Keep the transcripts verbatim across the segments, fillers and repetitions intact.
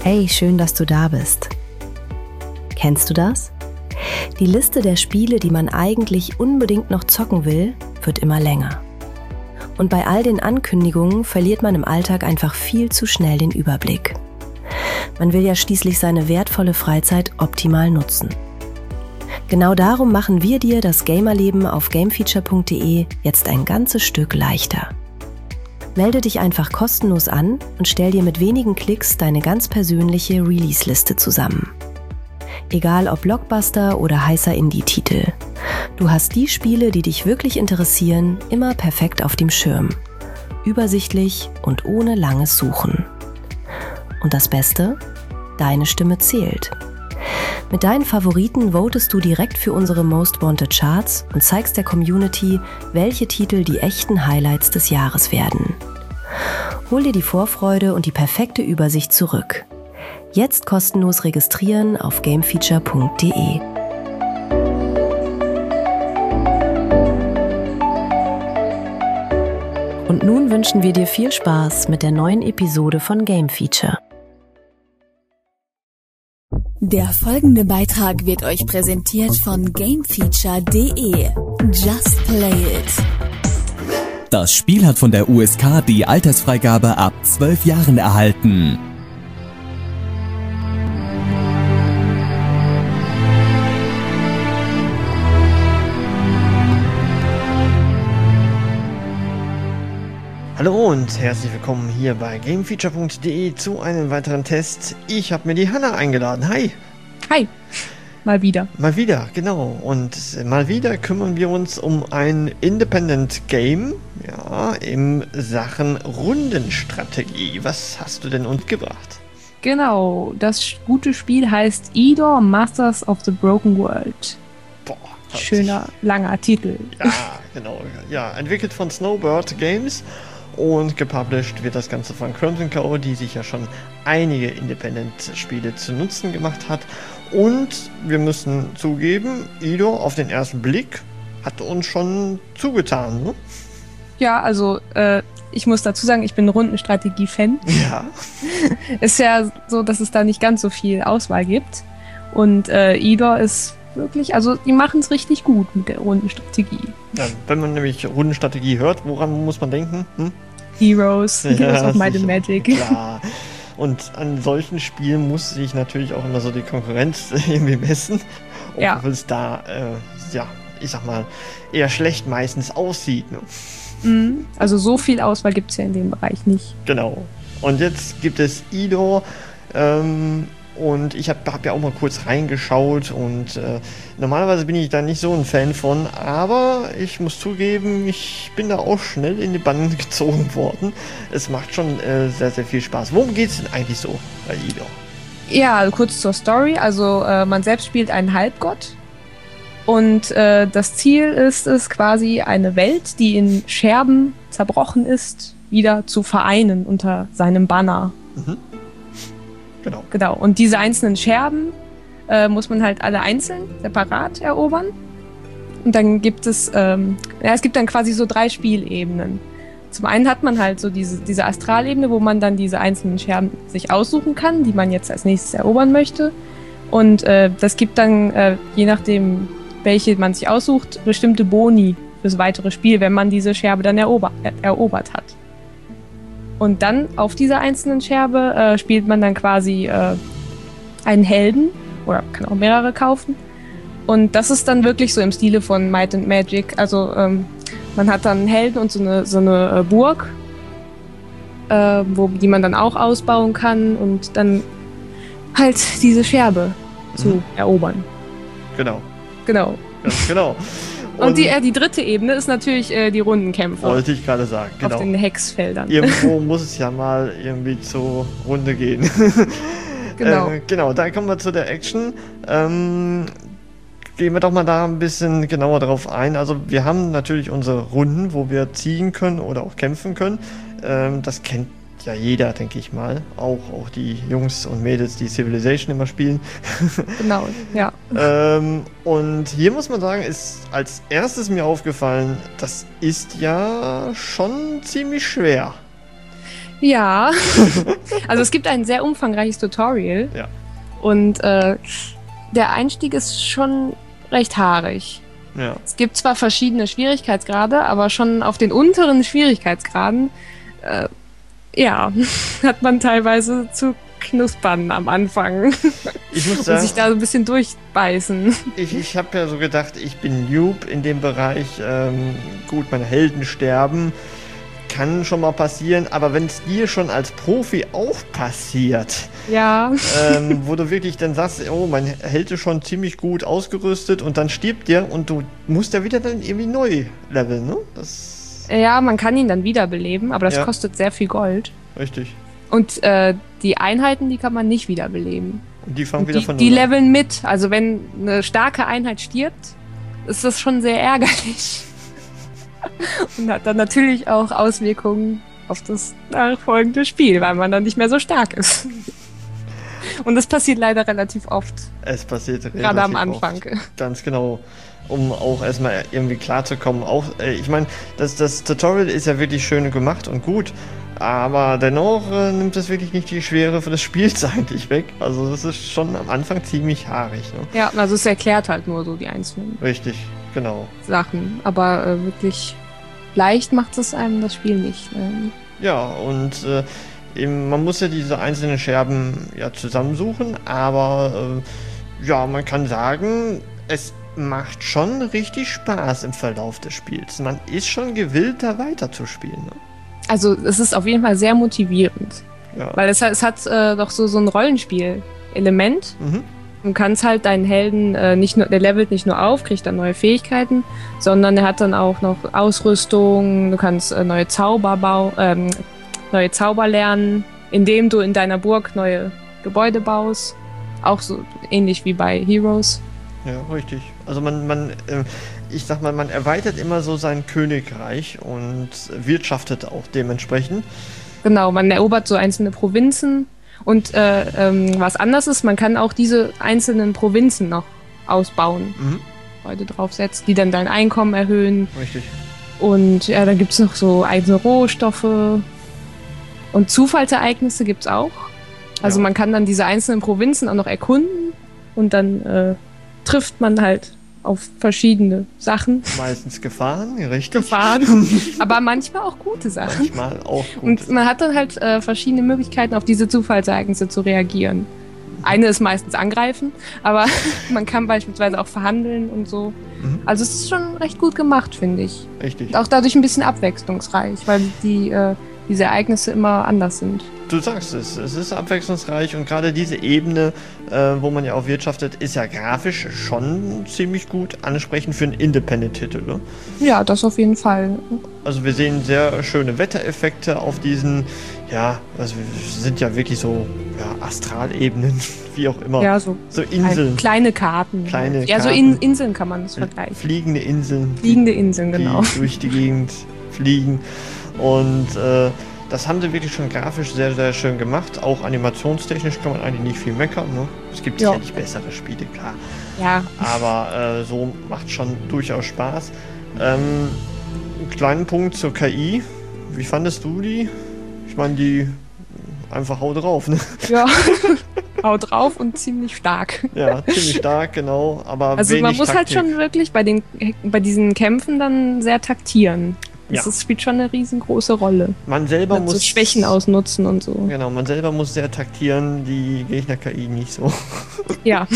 Hey, schön, dass du da bist. Kennst du das? Die Liste der Spiele, die man eigentlich unbedingt noch zocken will, wird immer länger. Und bei all den Ankündigungen verliert man im Alltag einfach viel zu schnell den Überblick. Man will ja schließlich seine wertvolle Freizeit optimal nutzen. Genau darum machen wir dir das Gamerleben auf gamefeature punkt de jetzt ein ganzes Stück leichter. Melde dich einfach kostenlos an und stell dir mit wenigen Klicks deine ganz persönliche Release-Liste zusammen. Egal ob Blockbuster oder heißer Indie-Titel. Du hast die Spiele, die dich wirklich interessieren, immer perfekt auf dem Schirm. Übersichtlich und ohne langes Suchen. Und das Beste? Deine Stimme zählt. Mit deinen Favoriten votest du direkt für unsere Most Wanted Charts und zeigst der Community, welche Titel die echten Highlights des Jahres werden. Hol dir die Vorfreude und die perfekte Übersicht zurück. Jetzt kostenlos registrieren auf gamefeature punkt de. Und nun wünschen wir dir viel Spaß mit der neuen Episode von Game Feature. Der folgende Beitrag wird euch präsentiert von gamefeature punkt de. Just play it. Das Spiel hat von der U S K die Altersfreigabe ab zwölf Jahren erhalten. Hallo und herzlich willkommen hier bei gamefeature punkt de zu einem weiteren Test. Ich habe mir die Hanna eingeladen. Hi! Hi! Mal wieder. Mal wieder, genau. Und mal wieder kümmern wir uns um ein Independent Game, ja, in Sachen Rundenstrategie. Was hast du denn uns gebracht? Genau, das gute Spiel heißt Idor Masters of the Broken World. Boah, schöner, langer Titel. Ja, genau. Ja, entwickelt von Snowbird Games. Und gepublished wird das Ganze von Crimson Cove, die sich ja schon einige Independent-Spiele zu Nutzen gemacht hat. Und wir müssen zugeben, Idor auf den ersten Blick hat uns schon zugetan, ne? Ja, also äh, ich muss dazu sagen, ich bin Rundenstrategie-Fan. Ja. Ist ja so, dass es da nicht ganz so viel Auswahl gibt. Und äh, Idor ist wirklich, also die machen es richtig gut mit der Rundenstrategie. Ja, wenn man nämlich Rundenstrategie hört, woran muss man denken? Hm? Heroes, ja, Heroes of Might and Magic. Klar. Und an solchen Spielen muss sich natürlich auch immer so die Konkurrenz irgendwie messen. Obwohl ja. es da, äh, ja, ich sag mal, eher schlecht meistens aussieht. Ne? Mhm. Also so viel Auswahl gibt es ja in dem Bereich nicht. Genau. Und jetzt gibt es Idor. Ähm, Und ich habe hab ja auch mal kurz reingeschaut und äh, normalerweise bin ich da nicht so ein Fan von, aber ich muss zugeben, ich bin da auch schnell in die Bann gezogen worden. Es macht schon äh, sehr, sehr viel Spaß. Worum geht es denn eigentlich so bei Idor? Ja, kurz zur Story. Also äh, man selbst spielt einen Halbgott und äh, das Ziel ist es quasi, eine Welt, die in Scherben zerbrochen ist, wieder zu vereinen unter seinem Banner. Mhm. Genau. Genau. Und diese einzelnen Scherben äh, muss man halt alle einzeln, separat erobern. Und dann gibt es, ähm, ja, es gibt dann quasi so drei Spielebenen. Zum einen hat man halt so diese, diese Astralebene, wo man dann diese einzelnen Scherben sich aussuchen kann, die man jetzt als nächstes erobern möchte. Und äh, das gibt dann, äh, je nachdem, welche man sich aussucht, bestimmte Boni fürs weitere Spiel, wenn man diese Scherbe dann erober, er, erobert hat. Und dann auf dieser einzelnen Scherbe äh, spielt man dann quasi äh, einen Helden oder kann auch mehrere kaufen. Und das ist dann wirklich so im Stile von Might and Magic. Also ähm, man hat dann einen Helden und so eine, so eine äh, Burg, äh, wo, die man dann auch ausbauen kann und dann halt diese Scherbe mhm. zu erobern. Genau. Genau. Ja, genau. Und, und die, äh, die dritte Ebene ist natürlich äh, die Rundenkämpfe. Wollte ich gerade sagen, genau. Auf den Hexfeldern. Irgendwo muss es ja mal irgendwie zur Runde gehen. Genau. Äh, genau, dann kommen wir zu der Action. Ähm, gehen wir doch mal da ein bisschen genauer drauf ein. Also wir haben natürlich unsere Runden, wo wir ziehen können oder auch kämpfen können. Ähm, das kennt ja jeder, denke ich mal. Auch, auch die Jungs und Mädels, die Civilization immer spielen. Genau, ja. ähm, und hier muss man sagen, ist als erstes mir aufgefallen, das ist ja schon ziemlich schwer. Ja, also es gibt ein sehr umfangreiches Tutorial. Ja. Und äh, der Einstieg ist schon recht haarig. Ja. Es gibt zwar verschiedene Schwierigkeitsgrade, aber schon auf den unteren Schwierigkeitsgraden, äh, ja, hat man teilweise zu knuspern am Anfang. Ich muss und sagen, sich da so ein bisschen durchbeißen. ich, ich habe ja so gedacht, ich bin Noob in dem Bereich. Ähm, gut, meine Helden sterben. Kann schon mal passieren, aber wenn es dir schon als Profi auch passiert, Ja. ähm, wo du wirklich dann sagst, oh, mein Held ist schon ziemlich gut ausgerüstet und dann stirbt der und du musst ja wieder dann irgendwie neu leveln, ne? Das Ja, man kann ihn dann wiederbeleben, aber das Ja. kostet sehr viel Gold. richtig. Und äh, die Einheiten, die kann man nicht wiederbeleben. Und die fangen Und wieder die, von die null an. leveln mit. Also wenn eine starke Einheit stirbt, ist das schon sehr ärgerlich. Und hat dann natürlich auch Auswirkungen auf das nachfolgende Spiel, weil man dann nicht mehr so stark ist. Und das passiert leider relativ oft, Es passiert gerade am relativ Anfang. oft. Ganz genau. Um auch erstmal irgendwie klarzukommen. Auch, äh, ich meine, das, das Tutorial ist ja wirklich schön gemacht und gut, aber dennoch äh, nimmt es wirklich nicht die Schwere für das Spiels eigentlich weg. Also das ist schon am Anfang ziemlich haarig. Ne? Ja, also es erklärt halt nur so die einzelnen Richtig, genau. Sachen. Aber äh, wirklich leicht macht es einem das Spiel nicht. Ähm, Ja, und äh, eben, man muss ja diese einzelnen Scherben ja zusammensuchen, aber äh, ja, man kann sagen, es macht schon richtig Spaß im Verlauf des Spiels. Man ist schon gewillt, da weiterzuspielen. Ne? Also es ist auf jeden Fall sehr motivierend. Ja. Weil es, hat- es hat äh, doch so, so ein Rollenspiel-Element. Mhm. Du kannst halt deinen Helden äh, nicht nur, der levelt nicht nur auf, kriegt dann neue Fähigkeiten, sondern er hat dann auch noch Ausrüstung, du kannst äh, neue Zauber bau, ähm, neue Zauber lernen, indem du in deiner Burg neue Gebäude baust. Auch so ähnlich wie bei Heroes. Ja, richtig. Also man, man, äh, ich sag mal, man erweitert immer so sein Königreich und wirtschaftet auch dementsprechend. Genau, man erobert so einzelne Provinzen. Und äh, ähm, was anders ist, man kann auch diese einzelnen Provinzen noch ausbauen. Mhm. Gebäude draufsetzt, die dann dein Einkommen erhöhen. Richtig. Und ja, dann gibt's noch so einzelne Rohstoffe. Und Zufallsereignisse gibt's auch. Also Ja. man kann dann diese einzelnen Provinzen auch noch erkunden. Und dann äh, trifft man halt auf verschiedene Sachen, Meistens Gefahren, richtig. Gefahren. Aber manchmal auch gute Sachen. Manchmal auch gut. Und man hat dann halt äh, verschiedene Möglichkeiten, auf diese Zufallsereignisse zu reagieren. Eine ist meistens angreifen, aber man kann beispielsweise auch verhandeln und so. Mhm. Also es ist schon recht gut gemacht, finde ich. Richtig. Und auch dadurch ein bisschen abwechslungsreich, weil die äh, diese Ereignisse immer anders sind. Du sagst es, es ist abwechslungsreich und gerade diese Ebene, äh, wo man ja auch wirtschaftet, ist ja grafisch schon ziemlich gut ansprechend für einen Independent-Titel. Ne? Ja, das auf jeden Fall. Also wir sehen sehr schöne Wettereffekte auf diesen, ja, also wir sind ja wirklich so ja, Astralebenen, wie auch immer. Ja, so So Inseln, kleine Karten. Kleine ja, so Karten. in, Inseln kann man das vergleichen. fliegende Inseln, Fliegende Inseln, die genau. durch die Gegend fliegen. Und äh, das haben sie wirklich schon grafisch sehr, sehr schön gemacht. Auch animationstechnisch kann man eigentlich nicht viel meckern. Ne? Es gibt Ja. sicherlich bessere Spiele, klar. Ja, Aber äh, so macht schon durchaus Spaß. Ähm, einen kleinen Punkt zur K I. Wie fandest du die? Ich meine, die einfach hau drauf, ne? ja. Haut drauf und ziemlich stark. Ja, ziemlich stark, genau. Aber Also wenig man muss halt Taktik. schon wirklich bei den bei diesen Kämpfen dann sehr taktieren. Das Ja. ist, spielt schon eine riesengroße Rolle. Man selber Man muss so Schwächen ausnutzen und so. Genau, man selber muss sehr taktieren, die Gegner-K I nicht so. Ja.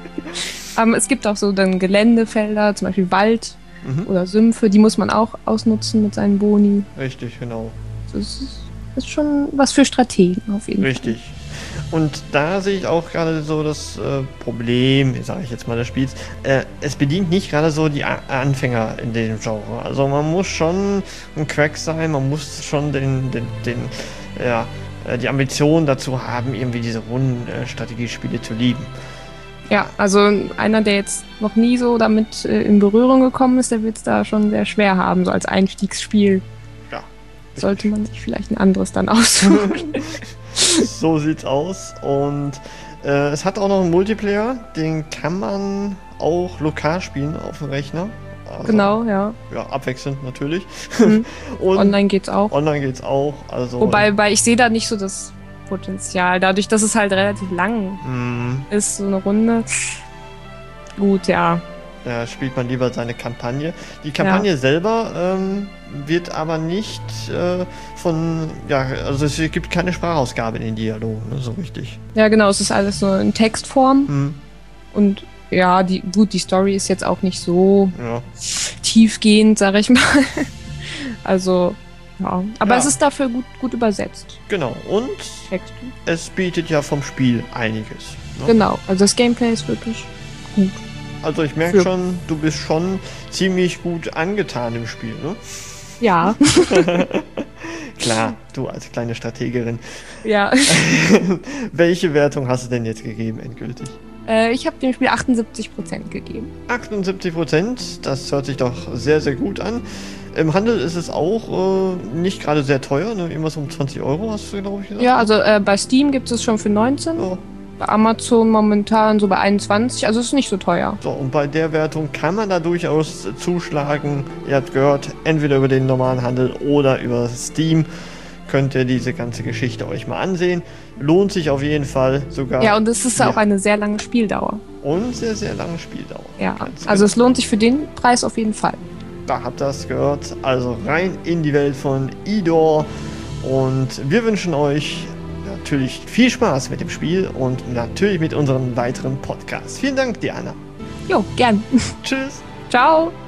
Aber es gibt auch so dann Geländefelder, zum Beispiel Wald Mhm. oder Sümpfe, die muss man auch ausnutzen mit seinen Boni. Richtig, genau. Das ist, ist schon was für Strategen auf jeden Richtig. Und da sehe ich auch gerade so das äh, Problem, sage ich jetzt mal, des Spiels. Äh, es bedient nicht gerade so die A Anfänger in dem Genre. Also man muss schon ein Crack sein, man muss schon den, den, den ja, äh, die Ambition dazu haben, irgendwie diese Rundenstrategiespiele zu lieben. Fall. Ja, also einer, der jetzt noch nie so damit äh, in Berührung gekommen ist, der wird es da schon sehr schwer haben, so als Einstiegsspiel. Ja. Sollte man sich vielleicht ein anderes dann aussuchen. So sieht's aus. Und äh, es hat auch noch einen Multiplayer, den kann man auch lokal spielen auf dem Rechner. Also, genau, ja. Ja, abwechselnd natürlich. Mhm. Und Online geht's auch. online geht's auch. Also, Wobei, weil ich sehe da nicht so das Potenzial. Dadurch, dass es halt relativ lang mh, ist, so eine Runde. Gut, ja. ja, spielt man lieber seine Kampagne. Die Kampagne selber ähm, wird aber nicht äh, von, ja, also es gibt keine Sprachausgabe in den Dialogen, ne, so richtig. Ja, genau, es ist alles so in Textform. Hm, Und ja, die, gut, die Story ist jetzt auch nicht so ja. tiefgehend, sag ich mal. Also, ja. Aber Ja. es ist dafür gut, gut übersetzt. Genau. Und Texte. es bietet ja vom Spiel einiges. Ne? Genau, also das Gameplay ist wirklich gut. Also ich merke Für- schon, du bist schon ziemlich gut angetan im Spiel, ne? Ja. Klar, du als kleine Strategerin. ja. Welche Wertung hast du denn jetzt gegeben endgültig? äh, ich habe dem Spiel achtundsiebzig Prozent gegeben. achtundsiebzig Prozent, das hört sich doch sehr, sehr gut an. Im Handel ist es auch äh, nicht gerade sehr teuer, ne? Irgendwas um zwanzig Euro hast du, glaube ich, gesagt. Ja, also äh, bei Steam gibt es schon für neunzehn. So, Bei Amazon momentan so bei einundzwanzig. Also es ist nicht so teuer. so, und bei der Wertung kann man da durchaus zuschlagen. Ihr habt gehört, entweder über den normalen Handel oder über Steam könnt ihr diese ganze Geschichte euch mal ansehen. Lohnt sich auf jeden Fall sogar. Ja, und es ist Ja. auch eine sehr lange Spieldauer. Und sehr, sehr lange Spieldauer. Ja, Ganz also genau. es lohnt sich für den Preis auf jeden Fall. Da habt ihr das gehört. Also rein in die Welt von Idor. Und wir wünschen euch natürlich viel Spaß mit dem Spiel und natürlich mit unseren weiteren Podcasts. Vielen Dank, Diana. Jo, gern. Tschüss. Ciao.